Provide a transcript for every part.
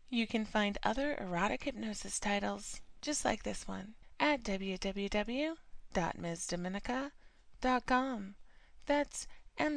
You can find other erotic hypnosis titles just like this one at www.msdominica.com. That's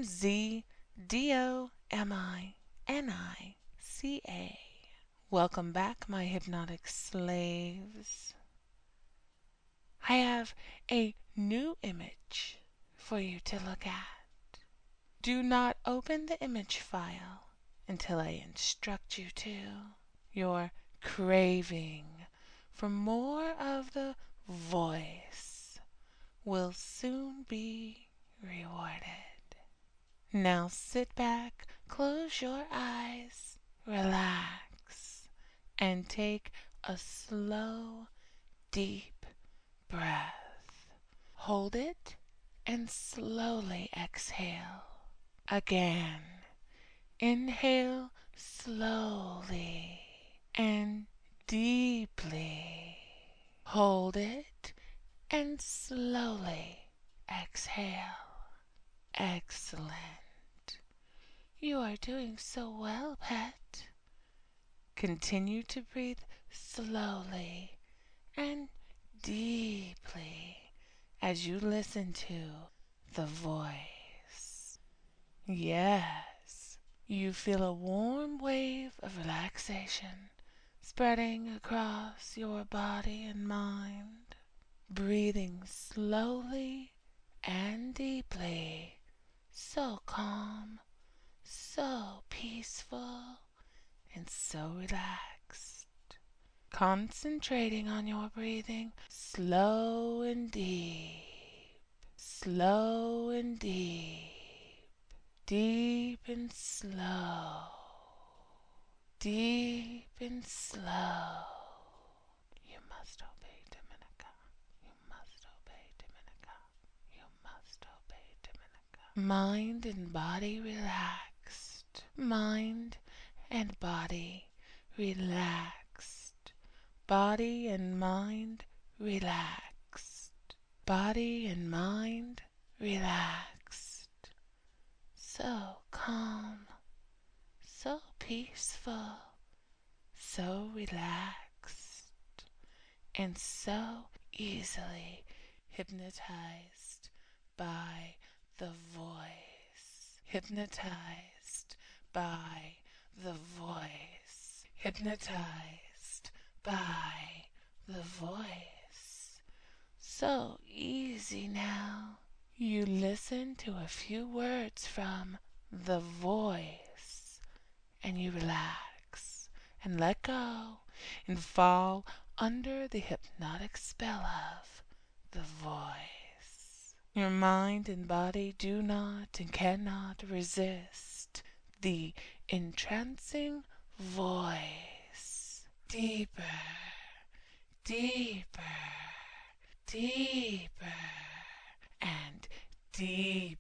MZDOMINICA. Welcome back, my hypnotic slaves. I have a new image for you to look at. Do not open the image file until I instruct you to. Your craving for more of the voice will soon be rewarded. Now sit back, close your eyes, relax, and take a slow, deep breath. Hold it and slowly exhale. Again, inhale slowly and deeply. Hold it and slowly exhale. Excellent. You are doing so well, pet. Continue to breathe slowly and deeply as you listen to the voice. Yes, you feel a warm wave of relaxation spreading across your body and mind. Breathing slowly and deeply, so calm, so peaceful, and so relaxed. Concentrating on your breathing, slow and deep, slow and deep, deep and slow, deep and slow. You must obey, Dominica. You must obey, Dominica. You must obey, Dominica. Mind and body relaxed. Mind and body relaxed. Body and mind relaxed. Body and mind relaxed. So calm, so peaceful, so relaxed, and so easily hypnotized by the voice. Hypnotized by the voice. Hypnotized by the voice. So easy now. You listen to a few words from the voice and you relax and let go and fall under the hypnotic spell of the voice. Your mind and body do not and cannot resist the entrancing voice. Deeper, deeper, deeper, and deeper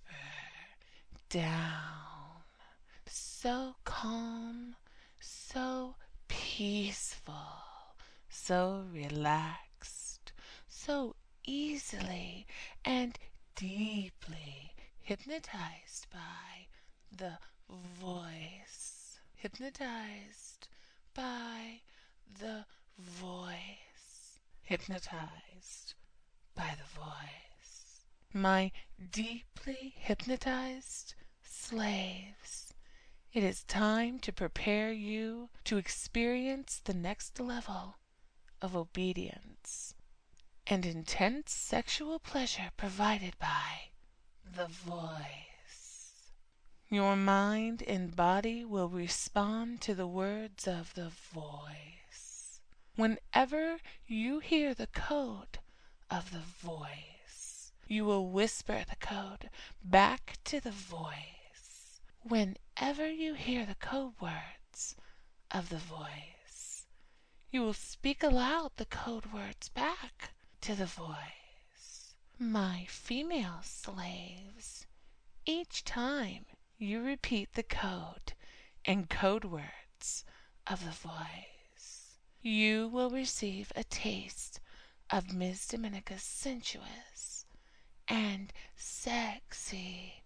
down. So calm, so peaceful, so relaxed, so easily and deeply hypnotized by the voice. Hypnotized by the voice. Hypnotized by the voice. My deeply hypnotized slaves, it is time to prepare you to experience the next level of obedience and intense sexual pleasure provided by the voice. Your mind and body will respond to the words of the voice. Whenever you hear the code of the voice, you will whisper the code back to the voice. Whenever you hear the code words of the voice, you will speak aloud the code words back to the voice. My female slaves, each time you repeat the code and code words of the voice, you will receive a taste of Ms. Dominica's sensuous and sexy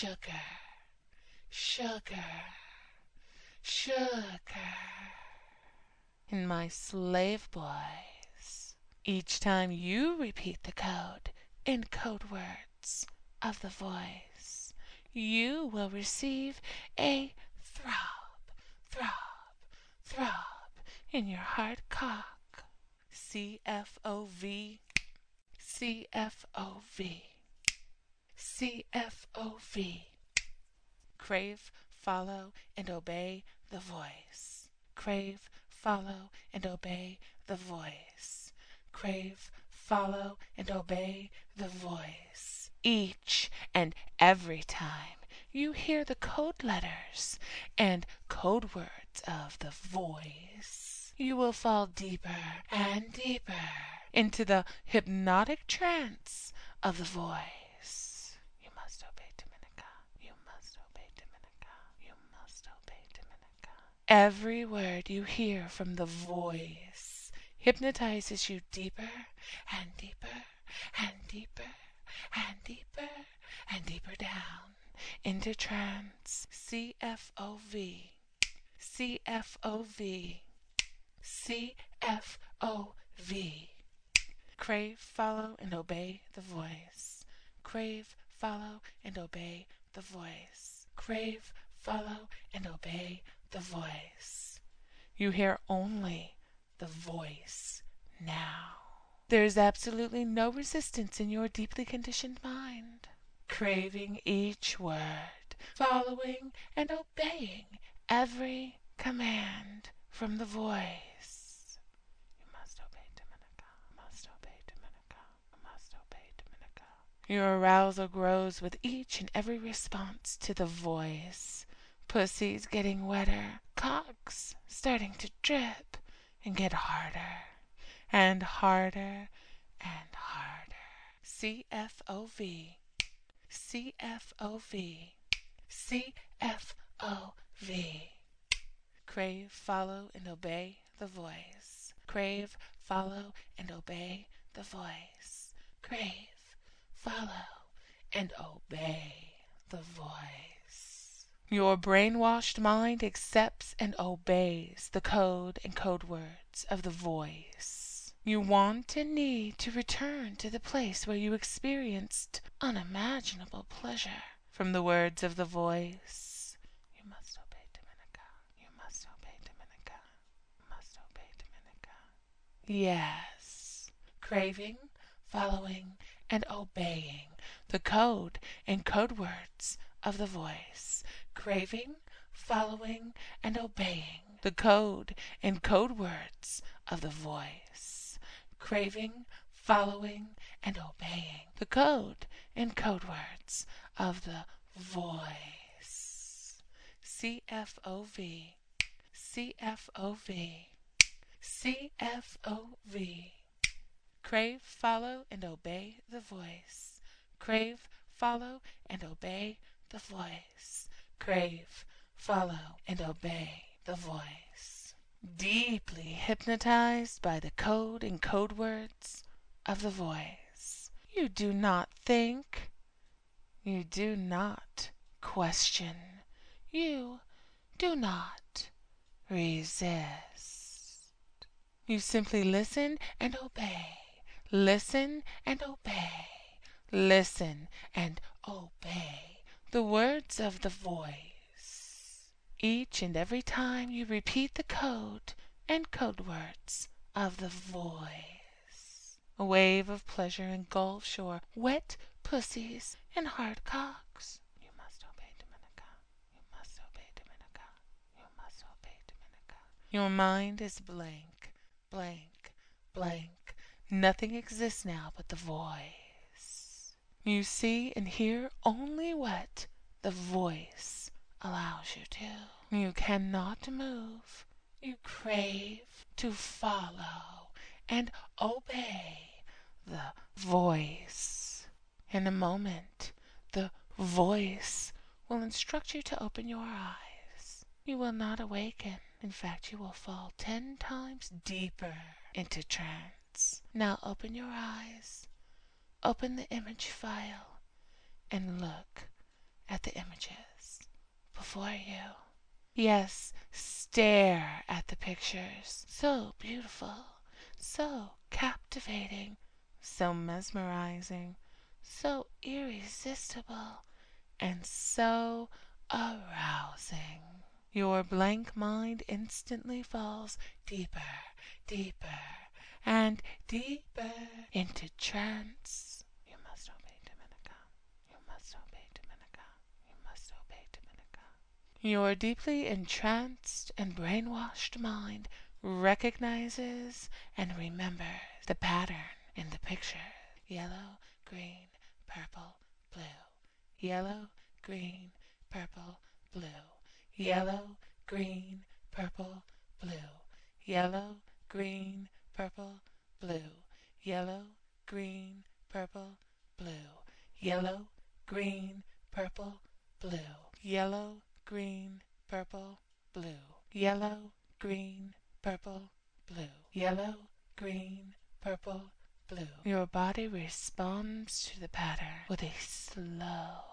sugar, sugar, sugar, in my slave boys. Each time you repeat the code in code words of the voice, you will receive a throb, throb, throb in your heart cock. CFOV, CFOV, CFOV. Crave, follow, and obey the voice. Crave, follow, and obey the voice. Crave, follow, and obey the voice. Each and every time you hear the code letters and code words of the voice, you will fall deeper and deeper into the hypnotic trance of the voice. You must obey Dominica. You must obey Dominica. You must obey Dominica. Every word you hear from the voice hypnotizes you deeper and deeper and deeper and deeper and deeper down into trance. CFOV, CFOV, CFOV. Crave, follow, and obey the voice. Crave, follow, and obey the voice. Crave, follow, and obey the voice. You hear only the voice now. There is absolutely no resistance in your deeply conditioned mind. Craving each word, following and obeying every command from the voice. You must obey Dominica. Must obey Dominica. Must obey Dominica. Your arousal grows with each and every response to the voice. Pussy's getting wetter, cocks starting to drip and get harder and harder and harder. CFOV, CFOV, CFOV. Crave, follow, and obey the voice. Crave, follow, and obey the voice. Crave, follow, and obey the voice. Your brainwashed mind accepts and obeys the code and code words of the voice. You want and need to return to the place where you experienced unimaginable pleasure from the words of the voice. You must obey Dominica. You must obey Dominica. You must obey Dominica. Yes. Craving, following, and obeying the code and code words of the voice. Craving, following, and obeying the code and code words of the voice. Craving, following, and obeying the code and code words of the voice. CFOV, CFOV, CFOV. Crave, follow, and obey the voice. Crave, follow, and obey the voice. Crave, follow, and obey the voice. Deeply hypnotized by the code and code words of the voice. You do not think. You do not question. You do not resist. You simply listen and obey. Listen and obey. Listen and obey the words of the voice. Each and every time you repeat the code and code words of the voice, a wave of pleasure engulfs your wet pussies and hard cocks. You must obey Dominica. You must obey Dominica. You must obey Dominica. Your mind is blank, blank, blank. Nothing exists now but the voice. You see and hear only what the voice allows you to. You cannot move. You crave to follow and obey the voice. In a moment, the voice will instruct you to open your eyes. You will not awaken. In fact, you will fall 10 times deeper into trance. Now open your eyes. Open the image file and look at the images before you. Yes, stare at the pictures. So beautiful, so captivating, so mesmerizing, so irresistible, and so arousing. Your blank mind instantly falls deeper, deeper, and deeper into trance. You must obey Dominica. You must obey Dominica. You must obey Dominica. Your deeply entranced and brainwashed mind recognizes and remembers the pattern in the picture. Yellow, green, purple, blue. Yellow, green, purple, blue. Yellow, green, purple, blue. Yellow, green, purple, blue. Yellow, green, purple, blue. Yellow, green, purple, blue. Yellow, green, purple, blue. Yellow, green, purple, blue. Yellow, green, purple, blue. Your body responds to the pattern with a slow,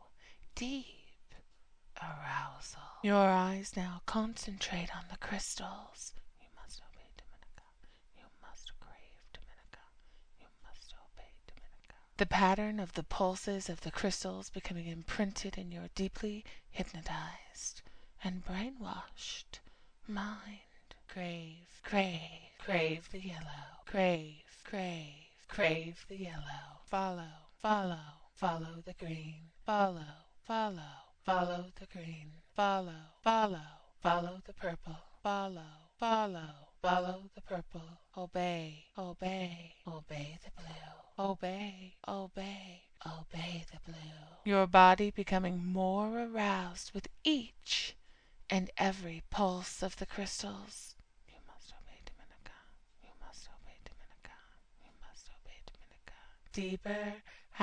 deep arousal. Your eyes now concentrate on the crystals. You must obey Dominica. You must crave Dominica. You must obey Dominica. The pattern of the pulses of the crystals becoming imprinted in your deeply hypnotized and brainwashed mind. Crave, crave, crave the yellow. Crave, crave, crave the yellow. Follow, follow, follow the green. Follow, follow, follow the green. Follow, follow, follow the purple. Follow, follow, follow the purple. Obey, obey, obey the blue. Obey, obey, obey the blue. Your body becoming more aroused with each and every pulse of the crystals. You must obey Dominica. You must obey Dominica. You must obey Dominica. Deeper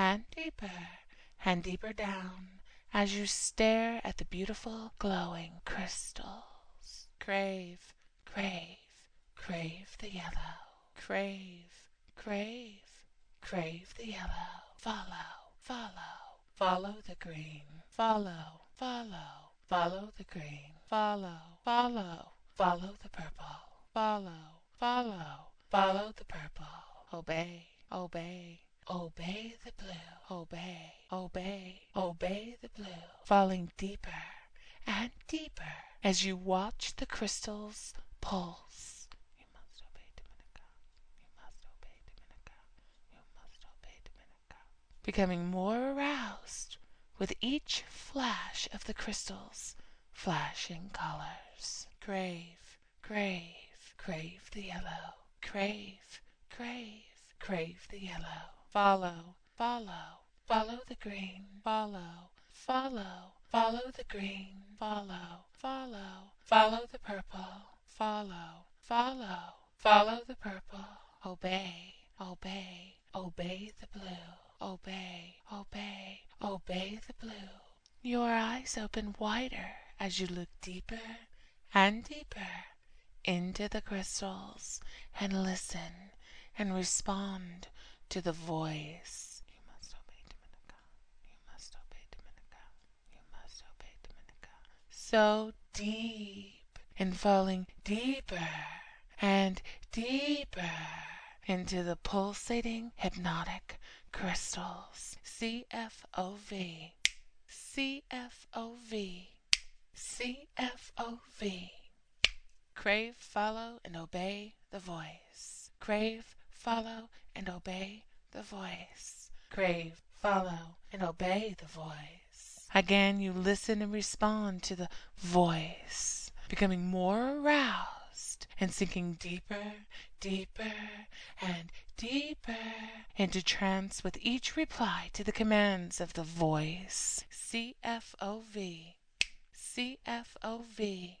and deeper down as you stare at the beautiful glowing crystals. Crave, crave, crave the yellow. Crave, crave, crave the yellow. Follow, follow, follow the green. Follow, follow, follow the green. Follow, follow, follow the purple. Follow, follow, follow the purple. Obey, obey, obey the blue. Obey, obey, obey the blue. Falling deeper and deeper as you watch the crystals pulse. You must obey Dominica. You must obey Dominica. You must obey Dominica. Becoming more aroused with each flash of the crystals flashing colors. Crave, crave, crave the yellow. Crave, crave, crave the yellow. Follow, follow, follow the green. Follow, follow, follow the green. Follow, follow, follow the purple. Follow, follow, follow the purple. Obey, obey, obey the blue. Obey, obey, obey the blue. Your eyes open wider as you look deeper and deeper into the crystals and listen and respond to the voice. You must obey Dominica. You must obey Dominica. You must obey Dominica. So deep and falling deeper and deeper into the pulsating hypnotic crystals. CFOV. CFOV. CFOV. Crave, follow, and obey the voice. Crave, follow, and obey the voice. Crave, follow, and obey the voice. Again, you listen and respond to the voice, becoming more aroused and sinking deeper, deeper, and deeper into trance with each reply to the commands of the voice. CFOV. CFOV.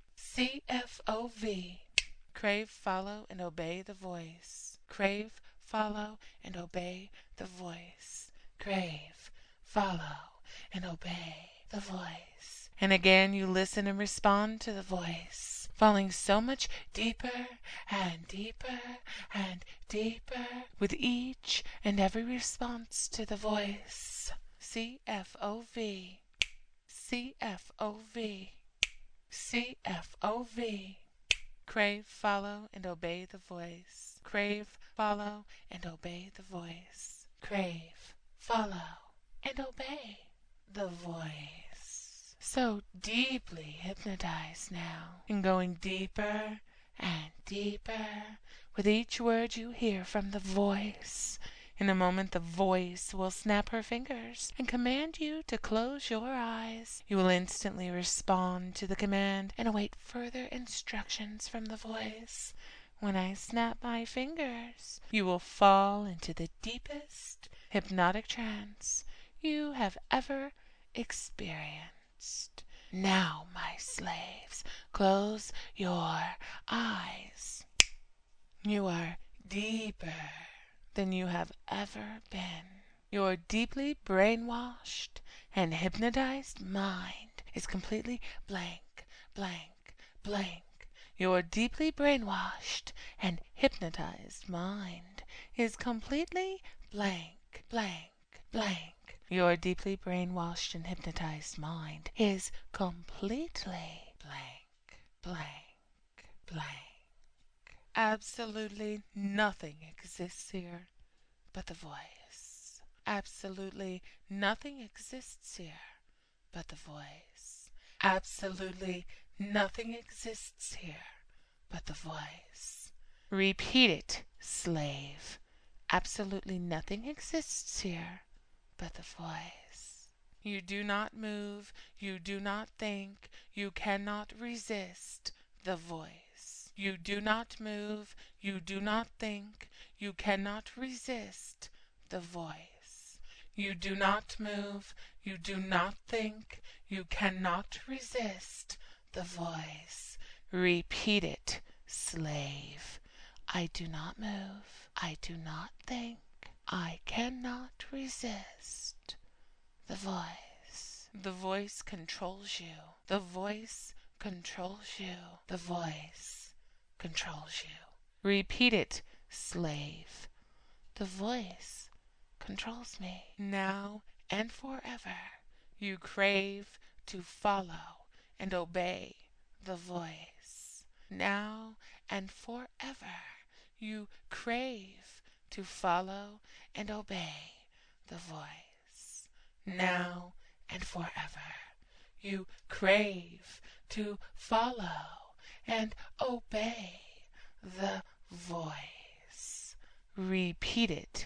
CFOV. Crave, follow, and obey the voice. Crave, follow, and obey the voice. Crave, follow, and obey the voice. And again you listen and respond to the voice, falling so much deeper and deeper and deeper with each and every response to the voice. CFOV. CFOV. CFOV. Crave, follow, and obey the voice. Crave, follow, and obey the voice. Crave, follow, and obey the voice. So deeply hypnotized now, and going deeper and deeper with each word you hear from the voice. In a moment the voice will snap her fingers and command you to close your eyes. You will instantly respond to the command and await further instructions from the voice. When I snap my fingers, you will fall into the deepest hypnotic trance you have ever experienced. Now, my slaves, close your eyes. You are deeper than you have ever been. Your deeply brainwashed and hypnotized mind is completely blank, blank, blank. Your deeply brainwashed and hypnotized mind is completely blank, blank, blank. Your deeply brainwashed and hypnotized mind is completely blank, blank, blank. Absolutely nothing exists here but the voice. Absolutely nothing exists here but the voice. Absolutely nothing exists here but the voice. Repeat it, slave. Absolutely nothing exists here but the voice. You do not move, you do not think, you cannot resist the voice. You do not move, you do not think, you cannot resist the voice. You do not move, you do not think, you cannot resist the voice. Repeat it, slave. I do not move, I do not think, I cannot resist the voice. The voice controls you. The voice controls you. The voice controls you. Repeat it, slave. The voice controls me. Now and forever you crave to follow and obey the voice. Now and forever you crave to follow and obey the voice. Now and forever you crave to follow and obey the voice. Repeat it,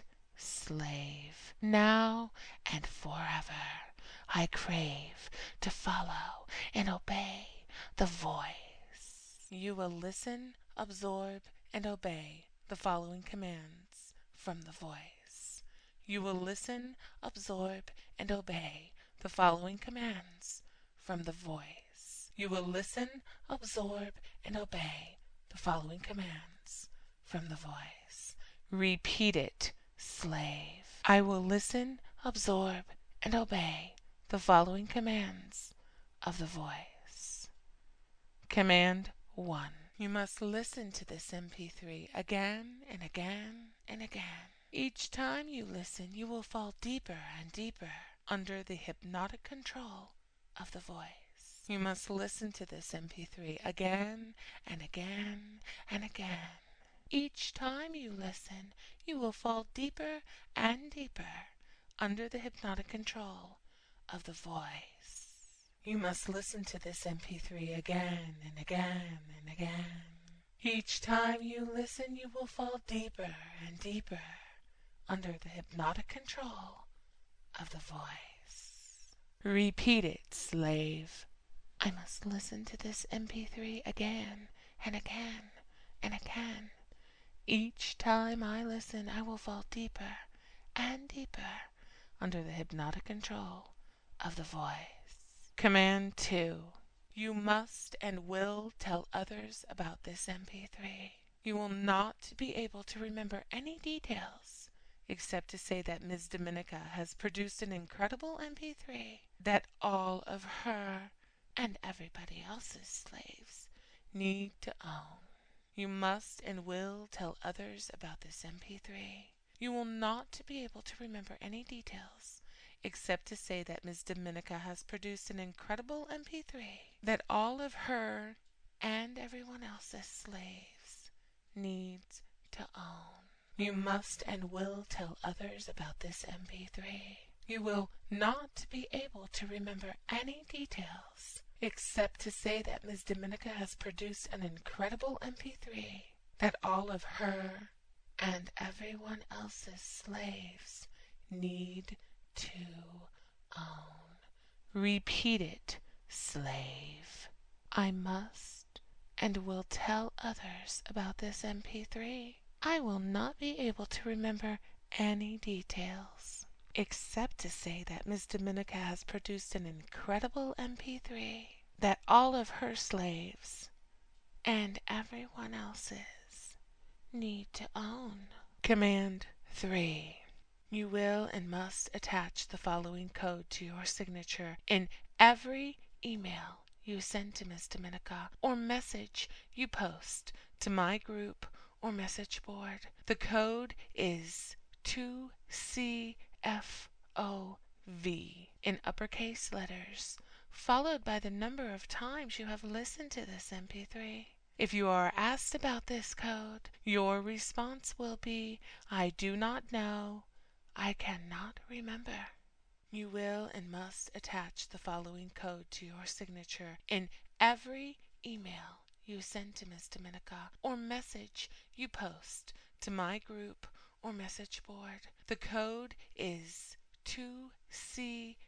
slave. Now and forever I crave to follow and obey the voice. You will listen, absorb, and obey the following commands from the voice. You will listen, absorb, and obey the following commands from the voice. You will listen, absorb, and obey the following commands from the voice. Repeat it, slave. I will listen, absorb, and obey the following commands of the voice. Command 1. You must listen to this MP3 again and again and again. Each time you listen, you will fall deeper and deeper under the hypnotic control of the voice. You must listen to this MP3 again and again and again. Each time you listen, you will fall deeper and deeper under the hypnotic control of the voice. You must listen to this MP3 again and again and again. Each time you listen, you will fall deeper and deeper under the hypnotic control of the voice. Repeat it, slave. I must listen to this MP3 again and again and again. Each time I listen, I will fall deeper and deeper under the hypnotic control of the voice. Command 2. You must and will tell others about this MP3. You will not be able to remember any details except to say that Ms. Dominica has produced an incredible MP3 that all of her and everybody else's slaves need to own. You must and will tell others about this MP3. You will not be able to remember any details except to say that Ms. Dominica has produced an incredible MP3 that all of her and everyone else's slaves needs to own. You must and will tell others about this MP3. You will not be able to remember any details except to say that Ms. Dominica has produced an incredible MP3 that all of her and everyone else's slaves need to own. Repeat it, slave. I must and will tell others about this MP3. I will not be able to remember any details except to say that Ms. Dominica has produced an incredible MP3 that all of her slaves and everyone else's need to own. Command 3. You will and must attach the following code to your signature in every email you send to Ms. Dominica or message you post to my group or message board. The code is 2CFOV in uppercase letters, followed by the number of times you have listened to this MP3. If you are asked about this code, your response will be, I do not know, I cannot remember. You will and must attach the following code to your signature in every email you send to Ms. Dominica or message you post to my group or message board. The code is 2CFOV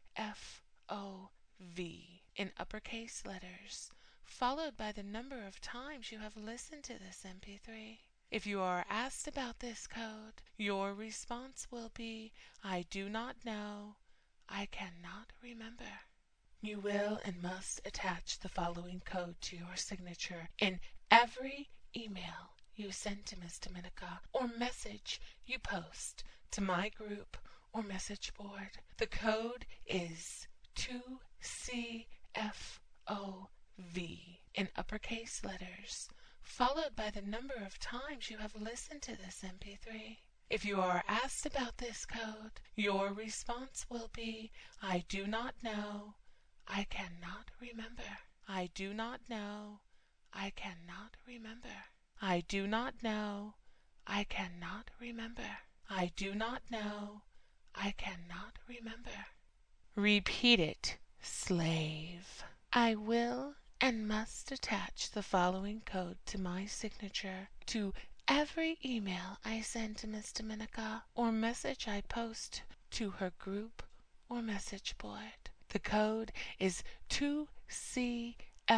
in uppercase letters, followed by the number of times you have listened to this MP3. If you are asked about this code, your response will be, I do not know, I cannot remember. You will and must attach the following code to your signature in every email you send to Ms. Dominica or message you post to my group or message board. The code is 2CFOV in uppercase letters, followed by the number of times you have listened to this MP3. If you are asked about this code, your response will be, I do not know, I cannot remember. I do not know, I cannot remember. I do not know, I cannot remember. I do not know, I cannot remember. Repeat it, slave. I will and must attach the following code to my signature to every email I send to Ms. Dominica or message I post to her group or message board. The code is 2CFOV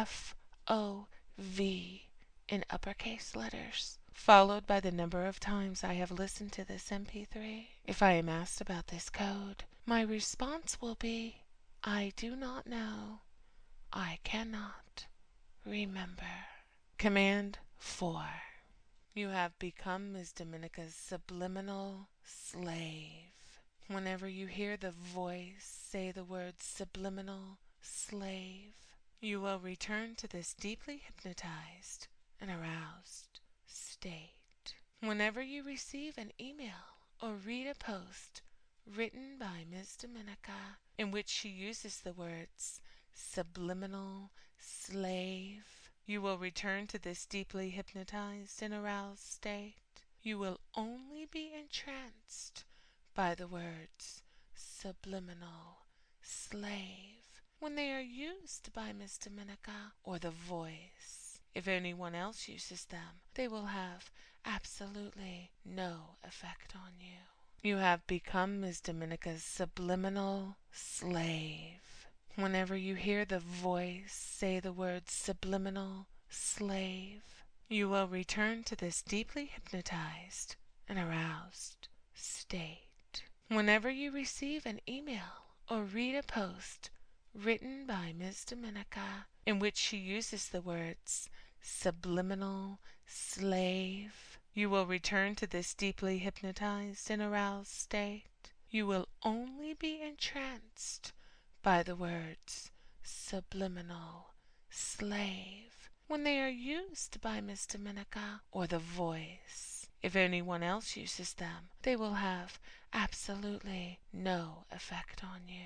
in uppercase letters, followed by the number of times I have listened to this MP3. If I am asked about this code, my response will be, I do not know, I cannot remember. Command 4. You have become Ms. Dominica's subliminal slave. Whenever you hear the voice say the word subliminal slave, you will return to this deeply hypnotized and aroused state. Whenever you receive an email or read a post written by Ms. Dominica in which she uses the words subliminal slave, you will return to this deeply hypnotized and aroused state. You will only be entranced by the words subliminal slave when they are used by Miss Dominica or the voice. If anyone else uses them, they will have absolutely no effect on you. You have become Ms. Dominica's subliminal slave. Whenever you hear the voice say the word subliminal slave, you will return to this deeply hypnotized and aroused state. Whenever you receive an email or read a post written by Ms. Dominica in which she uses the words subliminal slave, you will return to this deeply hypnotized and aroused state. You will only be entranced by the words subliminal slave when they are used by Miss Dominica or the voice. If anyone else uses them, they will have absolutely no effect on you.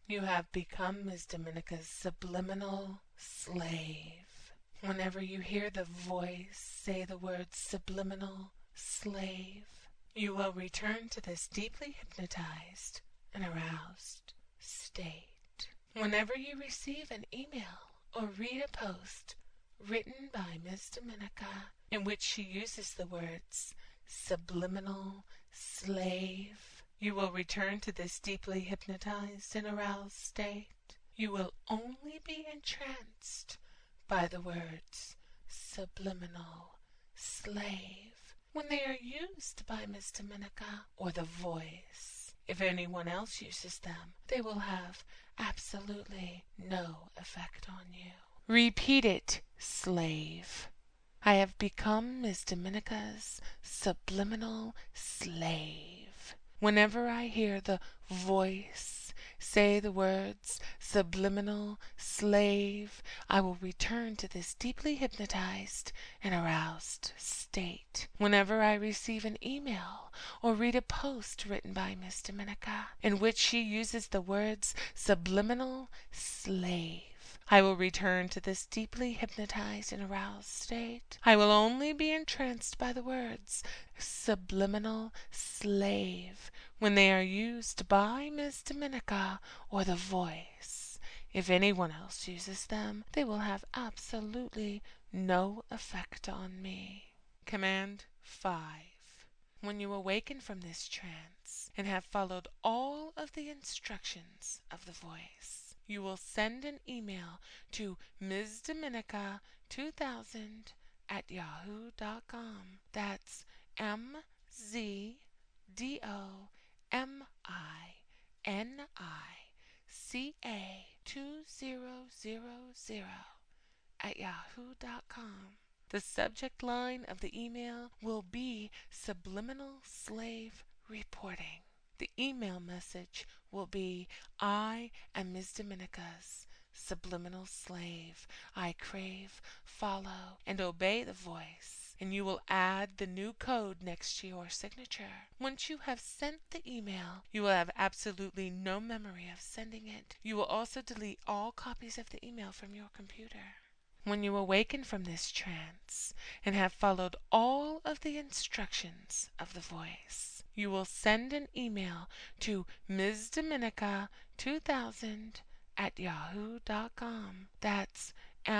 You have become Ms. Dominica's subliminal slave. Whenever you hear the voice say the word subliminal slave, you will return to this deeply hypnotized and aroused state. Whenever you receive an email or read a post written by Ms. Dominica in which she uses the words subliminal slave, you will return to this deeply hypnotized and aroused state. You will only be entranced by the words subliminal slave when they are used by Ms. Dominica or the voice. If anyone else uses them, they will have absolutely no effect on you. Repeat it, slave. I have become Ms. Dominica's subliminal slave. Whenever I hear the voice say the words subliminal slave, I will return to this deeply hypnotized and aroused state. Whenever I receive an email or read a post written by Ms. Dominica in which she uses the words subliminal slave, I will return to this deeply hypnotized and aroused state. I will only be entranced by the words subliminal slave when they are used by Ms. Dominica or the voice. If anyone else uses them, they will have absolutely no effect on me. Command 5. When you awaken from this trance and have followed all of the instructions of the voice, you will send an email to msdominica2000@yahoo.com. That's MZDOMICA2000@yahoo.com. The subject line of the email will be Subliminal Slave Reporting. The email message will be, I am Ms. Dominica's subliminal slave. I crave, follow, and obey the voice. And you will add the new code next to your signature. Once you have sent the email, you will have absolutely no memory of sending it. You will also delete all copies of the email from your computer. When you awaken from this trance and have followed all of the instructions of the voice, you will send an email to msdominica2000@yahoo.com. That's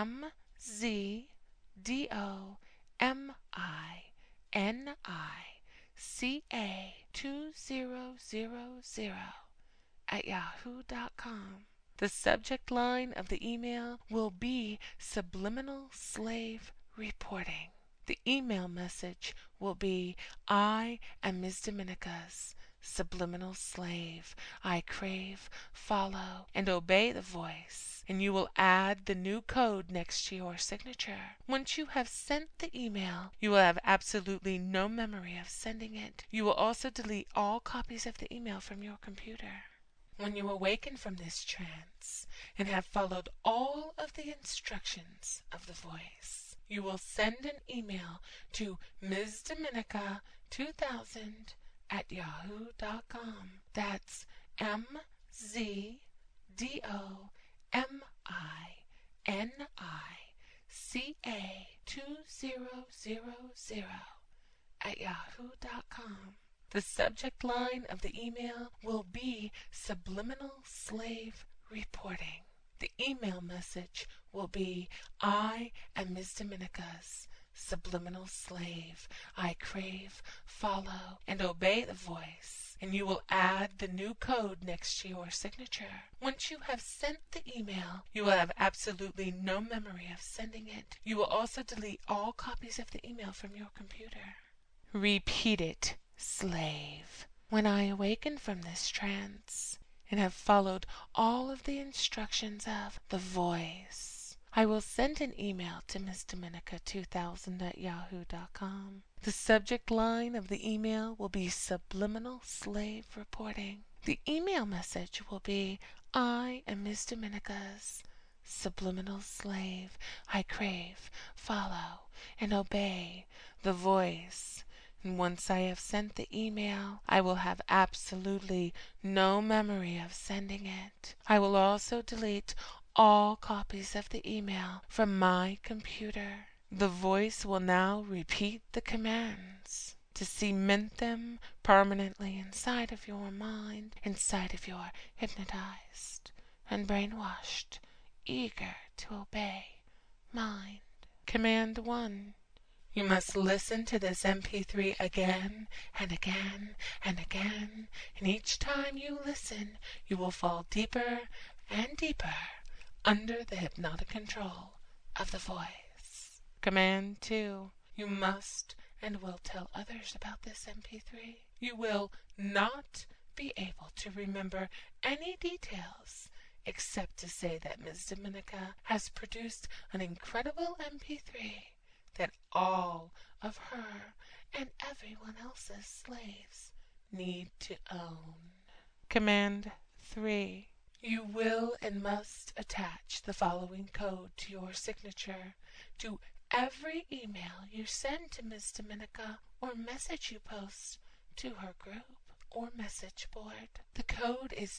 MZDOMICA2000@yahoo.com. The subject line of the email will be Subliminal Slave Reporting. The email message will be, I am Ms. Dominica's subliminal slave. I crave, follow, and obey the voice. And you will add the new code next to your signature. Once you have sent the email, you will have absolutely no memory of sending it. You will also delete all copies of the email from your computer. When you awaken from this trance and have followed all of the instructions of the voice, you will send an email to MsDominica2000@yahoo.com. That's MzDomica2000@yahoo.com. The subject line of the email will be Subliminal Slave Reporting. The email message will be, I am Ms. Dominica's subliminal slave. I crave, follow, and obey the voice. And you will add the new code next to your signature. Once you have sent the email, you will have absolutely no memory of sending it. You will also delete all copies of the email from your computer. Repeat it, slave. When I awaken from this trance and have followed all of the instructions of the voice, I will send an email to MsDominica2000@yahoo.com. The subject line of the email will be Subliminal Slave Reporting. The email message will be, I am Ms. Dominica's subliminal slave. I crave, follow, and obey the voice. And once I have sent the email, I will have absolutely no memory of sending it. I will also delete all copies of the email from my computer. The voice will now repeat the commands to cement them permanently inside of your mind, inside of your hypnotized and brainwashed, eager to obey mind. Command 1. You must listen to this MP3 again and again and again, and each time you listen, you will fall deeper and deeper under the hypnotic control of the voice. Command 2. You must and will tell others about this MP3. You will not be able to remember any details except to say that Ms. Dominica has produced an incredible MP3 that all of her and everyone else's slaves need to own. Command 3. You will and must attach the following code to your signature to every email you send to Ms. Dominica or message you post to her group or message board. The code is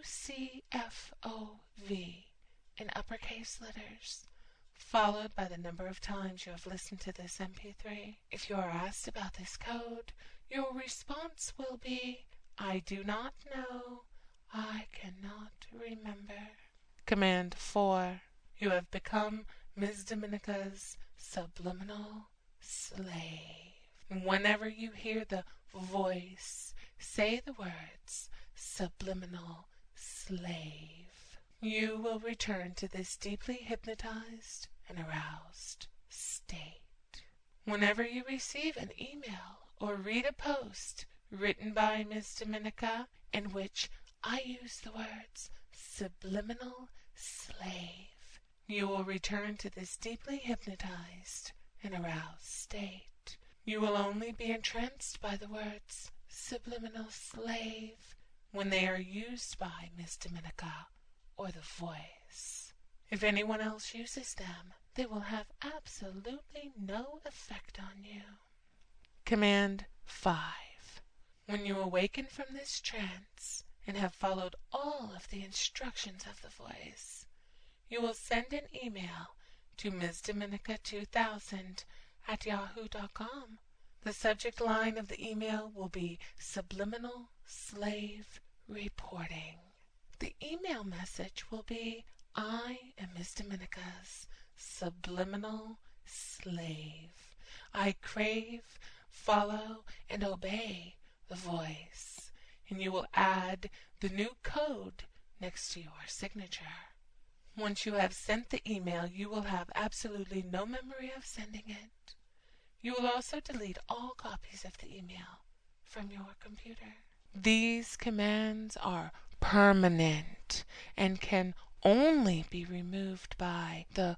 2CFOV in uppercase letters, followed by the number of times you have listened to this MP3. If you are asked about this code, your response will be, I do not know, I cannot remember. Command 4. You have become Ms. Dominica's subliminal slave. Whenever you hear the voice say the words subliminal slave, you will return to this deeply hypnotized and aroused state. Whenever you receive an email or read a post written by Ms. Dominica in which I use the words subliminal slave, you will return to this deeply hypnotized and aroused state. You will only be entranced by the words subliminal slave when they are used by Ms. Dominica or the voice. If anyone else uses them, they will have absolutely no effect on you. Command 5. When you awaken from this trance and have followed all of the instructions of the voice, you will send an email to msdominica2000@yahoo.com. The subject line of the email will be Subliminal Slave Reporting. The email message will be, I am Ms. Dominica's subliminal slave. I crave, follow, and obey the voice. And you will add the new code next to your signature. Once you have sent the email, you will have absolutely no memory of sending it. You will also delete all copies of the email from your computer. These commands are permanent and can only be removed by the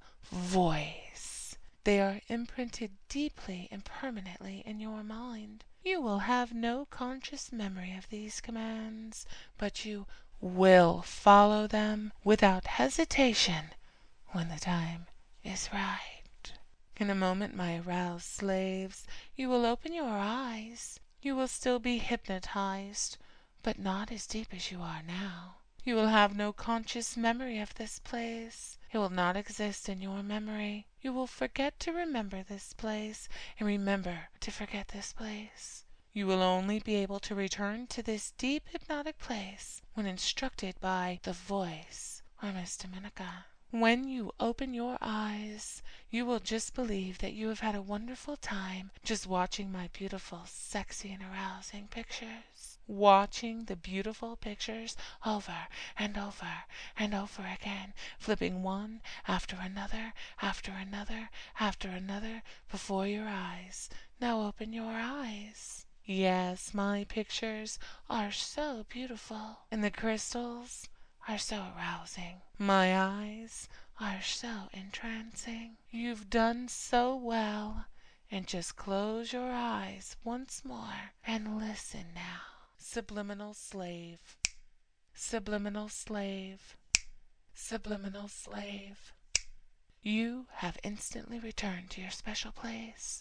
voice. They are imprinted deeply and permanently in your mind. You will have no conscious memory of these commands, but you will follow them without hesitation when the time is right. In a moment, my aroused slaves, you will open your eyes. You will still be hypnotized, but not as deep as you are now. You will have no conscious memory of this place. It will not exist in your memory. You will forget to remember this place and remember to forget this place. You will only be able to return to this deep hypnotic place when instructed by the voice or Ms. Dominica. When you open your eyes, you will just believe that you have had a wonderful time just watching my beautiful, sexy, and arousing pictures. Watching the beautiful pictures over and over and over again, flipping one after another, after another, after another before your eyes. Now open your eyes. Yes, my pictures are so beautiful, and the crystals are so arousing. My eyes are so entrancing. You've done so well, and just close your eyes once more and listen now. Subliminal slave, subliminal slave, subliminal slave. You have instantly returned to your special place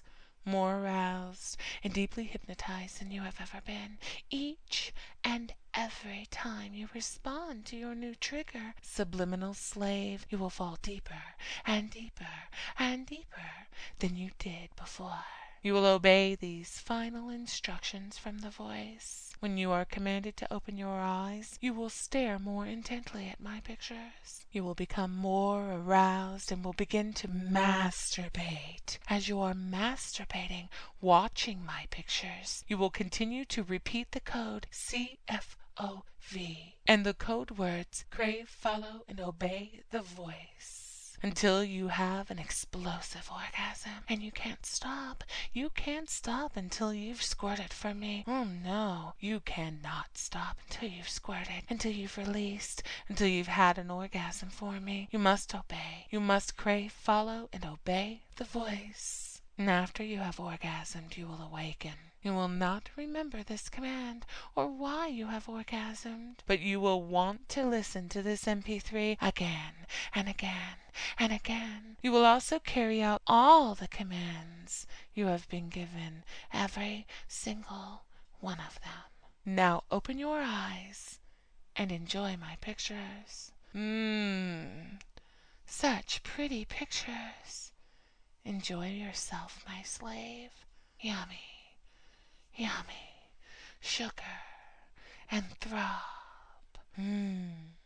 more aroused and deeply hypnotized than you have ever been. Each and every time you respond to your new trigger, subliminal slave, you will fall deeper and deeper and deeper than you did before. You will obey these final instructions from the voice. When you are commanded to open your eyes, you will stare more intently at my pictures. You will become more aroused and will begin to masturbate. As you are masturbating, watching my pictures, you will continue to repeat the code CFOV and the code words crave, follow, and obey the voice until you have an explosive orgasm. And you can't stop. You can't stop until you've squirted for me. Oh no, you cannot stop until you've squirted, until you've released, until you've had an orgasm for me. You must obey. You must crave, follow, and obey the voice. And after you have orgasmed, you will awaken. You will not remember this command or why you have orgasmed, but you will want to listen to this MP3 again and again and again. You will also carry out all the commands you have been given, every single one of them. Now open your eyes and enjoy my pictures. Such pretty pictures. Enjoy yourself, my slave. Yummy, yummy, sugar and throb.